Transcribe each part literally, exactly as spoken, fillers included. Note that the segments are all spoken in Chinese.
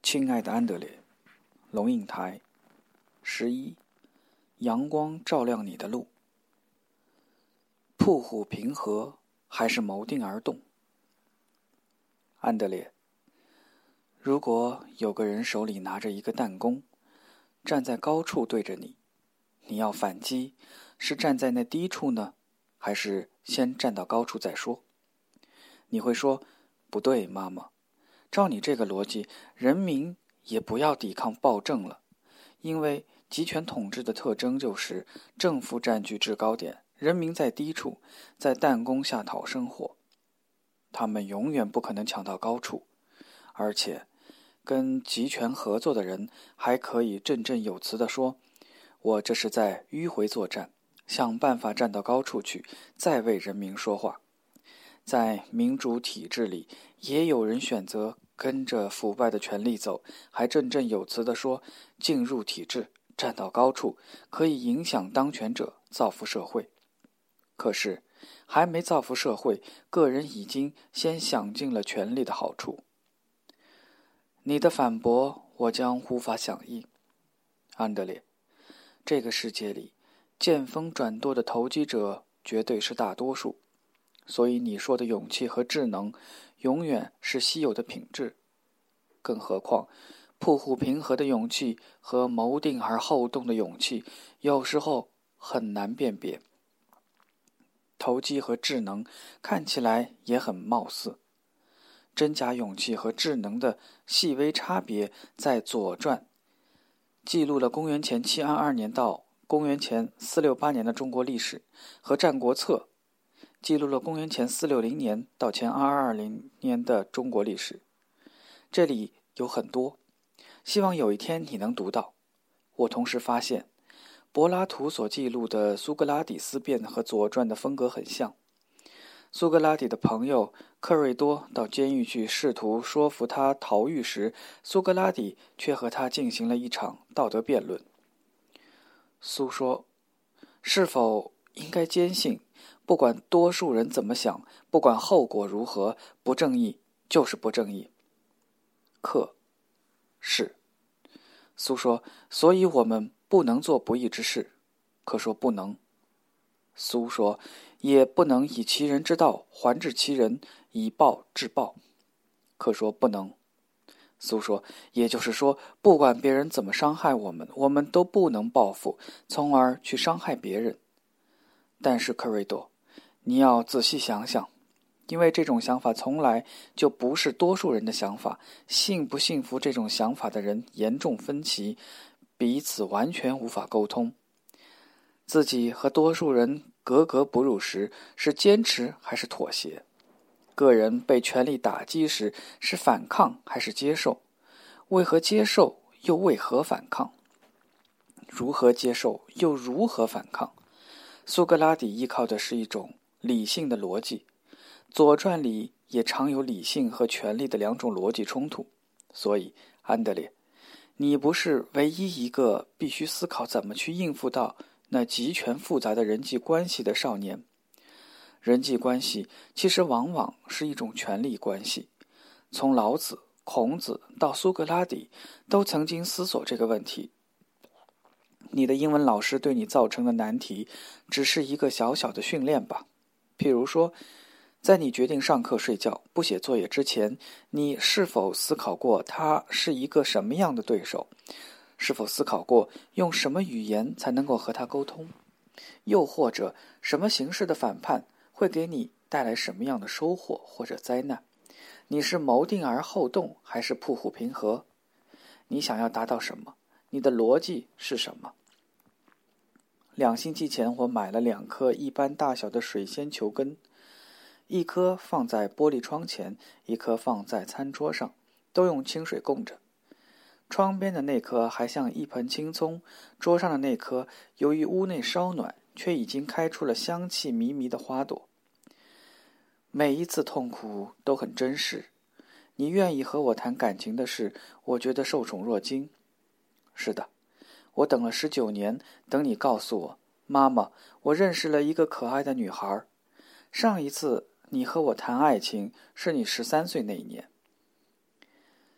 亲爱的安德烈，龙应台，十一，阳光照亮你的路。铺虎平和，还是谋定而动？安德烈，如果有个人手里拿着一个弹弓，站在高处对着你，你要反击，是站在那低处呢，还是先站到高处再说？你会说，不对，妈妈，照你这个逻辑，人民也不要抵抗暴政了，因为集权统治的特征就是政府占据制高点，人民在低处，在弹弓下讨生活。他们永远不可能抢到高处，而且跟集权合作的人还可以振振有词地说，我这是在迂回作战，想办法站到高处去，再为人民说话。在民主体制里，也有人选择跟着腐败的权力走，还振振有词地说，进入体制，站到高处，可以影响当权者，造福社会。可是，还没造福社会，个人已经先享尽了权力的好处。你的反驳，我将无法响应。安德烈，这个世界里，见风转舵的投机者绝对是大多数。所以你说的勇气和智能永远是稀有的品质，更何况铺虎平和的勇气和谋定而后动的勇气有时候很难辨别。投机和智能看起来也很貌似，真假勇气和智能的细微差别在《左传》记录了公元前七二二年到公元前四六八年的中国历史，和《战国策》记录了公元前四六零年到前二二零年的中国历史。这里有很多，希望有一天你能读到。我同时发现，柏拉图所记录的苏格拉底思辨和左传的风格很像。苏格拉底的朋友克瑞多到监狱去试图说服他逃狱时，苏格拉底却和他进行了一场道德辩论。苏说，是否应该坚信，不管多数人怎么想，不管后果如何，不正义就是不正义？克，是。苏说，所以我们不能做不义之事。克说，不能。苏说，也不能以其人之道还治其人，以暴制暴。克说，不能。苏说，也就是说，不管别人怎么伤害我们，我们都不能报复，从而去伤害别人。但是克瑞多，你要仔细想想，因为这种想法从来就不是多数人的想法，信不信服这种想法的人严重分歧，彼此完全无法沟通。自己和多数人格格不入时，是坚持还是妥协？个人被权力打击时，是反抗还是接受？为何接受，又为何反抗？如何接受，又如何反抗？苏格拉底依靠的是一种理性的逻辑，左传里也常有理性和权力的两种逻辑冲突。所以，安德烈，你不是唯一一个必须思考怎么去应付到那极权复杂的人际关系的少年。人际关系其实往往是一种权力关系，从老子、孔子到苏格拉底都曾经思索这个问题。你的英文老师对你造成的难题只是一个小小的训练吧。譬如说，在你决定上课睡觉不写作业之前，你是否思考过他是一个什么样的对手？是否思考过用什么语言才能够和他沟通？又或者什么形式的反叛会给你带来什么样的收获或者灾难？你是谋定而后动，还是铺虎平和？你想要达到什么？你的逻辑是什么？两星期前，我买了两颗一般大小的水仙球根，一颗放在玻璃窗前，一颗放在餐桌上，都用清水供着。窗边的那颗还像一盆青葱，桌上的那颗由于屋内稍暖，却已经开出了香气弥弥的花朵。每一次痛苦都很真实。你愿意和我谈感情的事，我觉得受宠若惊。是的，我等了十九年，等你告诉我，妈妈，我认识了一个可爱的女孩。上一次你和我谈爱情，是你十三岁那一年。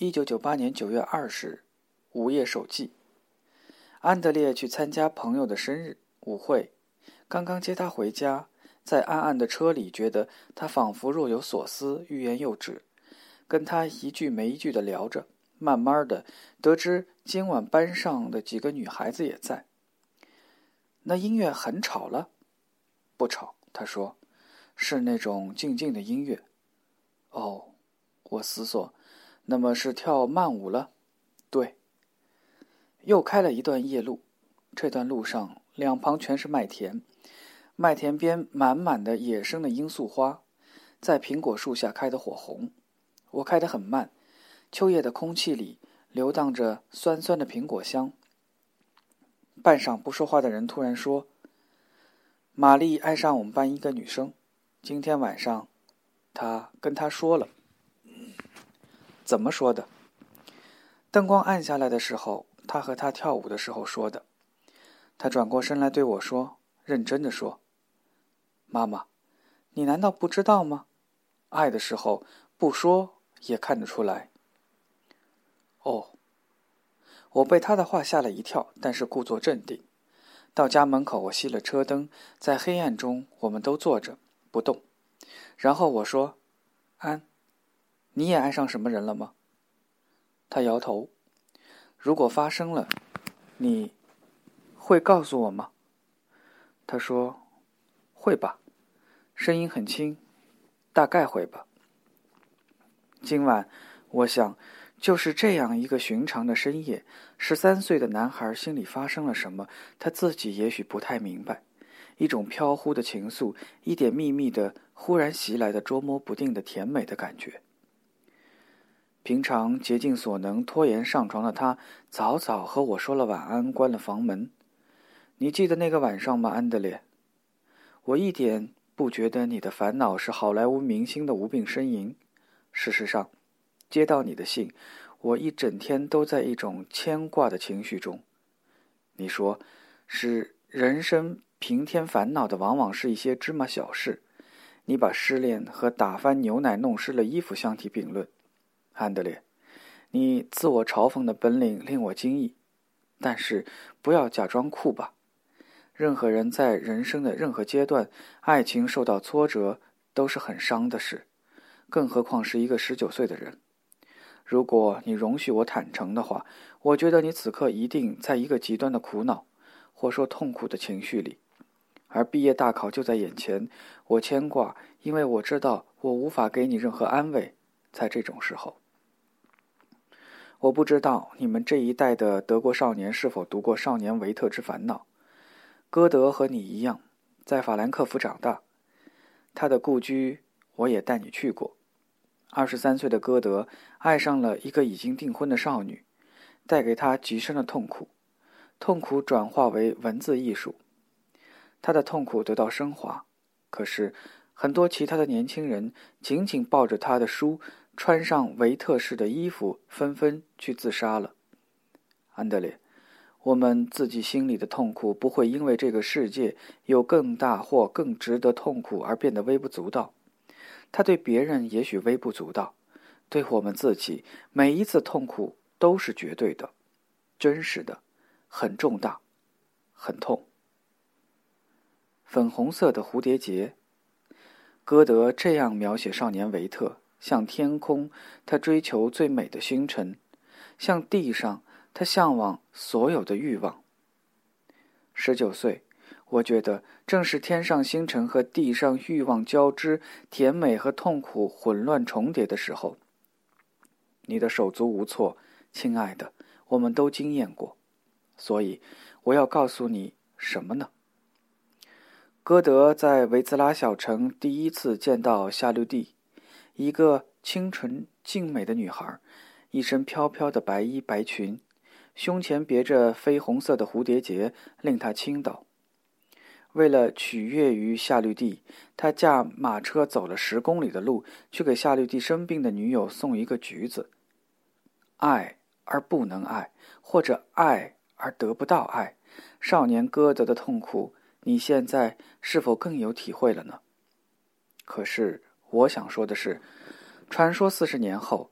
一九九八年九月二十日，午夜守祭。安德烈去参加朋友的生日舞会，刚刚接他回家，在暗暗的车里，觉得他仿佛若有所思，欲言又止，跟他一句没一句地聊着，慢慢的得知今晚班上的几个女孩子也在。那音乐很吵了？不吵，他说，是那种静静的音乐。哦，我思索，那么是跳慢舞了？对。又开了一段夜路，这段路上两旁全是麦田，麦田边满满的野生的罂粟花，在苹果树下开得火红。我开得很慢，秋夜的空气里流荡着酸酸的苹果香。半晌不说话的人突然说，玛丽爱上我们班一个女生，今天晚上她跟她说了。怎么说的？灯光暗下来的时候，他和她跳舞的时候说的。他转过身来对我说，认真地说，妈妈，你难道不知道吗？爱的时候不说也看得出来。哦，我被他的话吓了一跳，但是故作镇定。到家门口，我熄了车灯，在黑暗中我们都坐着不动。然后我说，安，你也爱上什么人了吗？他摇头。如果发生了，你会告诉我吗？他说，会吧，声音很轻，大概会吧。今晚我想就是这样一个寻常的深夜，十三岁的男孩心里发生了什么，他自己也许不太明白。一种飘忽的情愫，一点秘密的忽然袭来的捉摸不定的甜美的感觉。平常竭尽所能拖延上床的他，早早和我说了晚安，关了房门。你记得那个晚上吗，安德烈？我一点不觉得你的烦恼是好莱坞明星的无病呻吟。事实上，接到你的信，我一整天都在一种牵挂的情绪中。你说，使人生平添烦恼的往往是一些芝麻小事。你把失恋和打翻牛奶弄湿了衣服相提并论。安德烈，你自我嘲讽的本领令我惊异，但是不要假装酷吧。任何人在人生的任何阶段，爱情受到挫折都是很伤的事，更何况是一个十九岁的人。如果你容许我坦诚的话，我觉得你此刻一定在一个极端的苦恼，或说痛苦的情绪里。而毕业大考就在眼前，我牵挂，因为我知道我无法给你任何安慰，在这种时候。我不知道你们这一代的德国少年是否读过《少年维特之烦恼》。歌德和你一样，在法兰克福长大，他的故居我也带你去过。二十三岁的歌德爱上了一个已经订婚的少女，带给他极深的痛苦，痛苦转化为文字艺术，他的痛苦得到升华。可是很多其他的年轻人紧紧抱着他的书，穿上维特式的衣服，纷纷去自杀了。安德烈，我们自己心里的痛苦不会因为这个世界有更大或更值得痛苦而变得微不足道。它对别人也许微不足道，对我们自己，每一次痛苦都是绝对的、真实的，很重大，很痛。粉红色的蝴蝶结，歌德这样描写少年维特，像天空，他追求最美的星辰；像地上，他向往所有的欲望。十九岁，我觉得正是天上星辰和地上欲望交织，甜美和痛苦混乱重叠的时候。你的手足无措，亲爱的，我们都经验过。所以，我要告诉你什么呢？歌德在维茨拉小城第一次见到夏绿蒂，一个清纯静美的女孩，一身飘飘的白衣白裙，胸前别着绯红色的蝴蝶结，令他倾倒。为了取悦于夏绿蒂，他驾马车走了十公里的路，去给夏绿蒂生病的女友送一个橘子。爱而不能爱，或者爱而得不到爱，少年歌德的痛苦，你现在是否更有体会了呢？可是我想说的是，传说四十年后，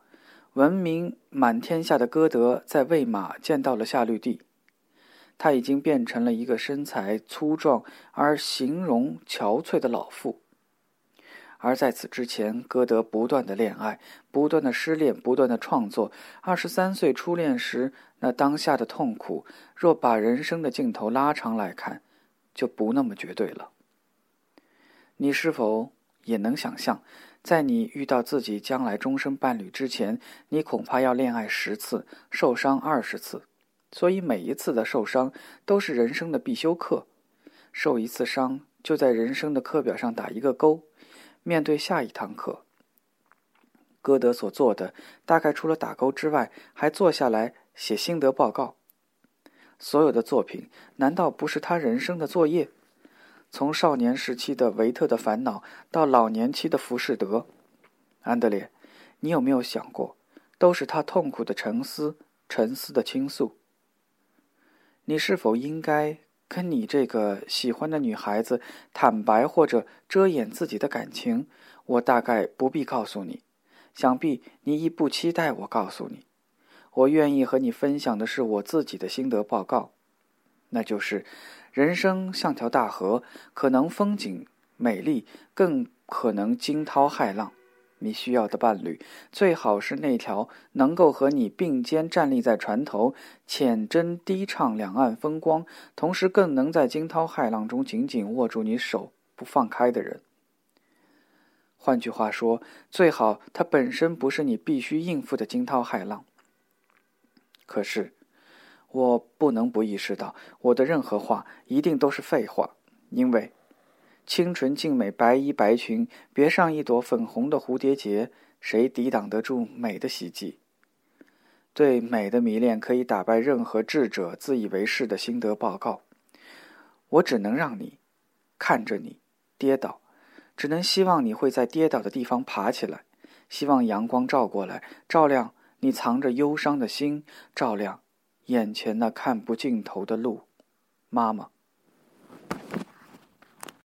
闻名满天下的歌德在魏玛见到了夏绿蒂，他已经变成了一个身材粗壮而形容憔悴的老妇。而在此之前，歌德不断的恋爱，不断的失恋，不断的创作。二十三岁初恋时，那当下的痛苦，若把人生的镜头拉长来看，就不那么绝对了。你是否也能想象，在你遇到自己将来终身伴侣之前，你恐怕要恋爱十次，受伤二十次，所以每一次的受伤都是人生的必修课。受一次伤，就在人生的课表上打一个勾，面对下一堂课。歌德所做的，大概除了打勾之外，还坐下来写心得报告。所有的作品，难道不是他人生的作业？从少年时期的维特的烦恼，到老年期的浮士德，安德烈，你有没有想过，都是他痛苦的沉思，沉思的倾诉。你是否应该跟你这个喜欢的女孩子坦白或者遮掩自己的感情？我大概不必告诉你，想必你亦不期待我告诉你。我愿意和你分享的是我自己的心得报告，那就是人生像条大河，可能风景美丽，更可能惊涛骇浪。你需要的伴侣，最好是那条能够和你并肩站立在船头，浅斟低唱两岸风光，同时更能在惊涛骇浪中紧紧握住你手不放开的人。换句话说，最好它本身不是你必须应付的惊涛骇浪。可是我不能不意识到，我的任何话一定都是废话，因为清纯静美白衣白裙，别上一朵粉红的蝴蝶结，谁抵挡得住美的袭击？对美的迷恋可以打败任何智者自以为是的心得报告。我只能让你看着你跌倒，只能希望你会在跌倒的地方爬起来，希望阳光照过来，照亮你藏着忧伤的心，照亮眼前那看不尽头的路。妈妈。